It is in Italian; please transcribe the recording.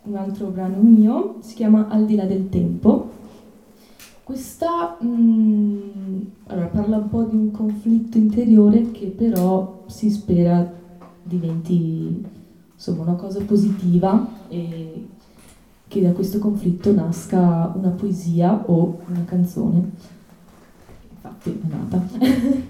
un altro brano mio, si chiama Al di là del tempo. Questa allora, parla un po' di un conflitto interiore che però si spera diventi insomma una cosa positiva e che da questo conflitto nasca una poesia o una canzone. Infatti è nata.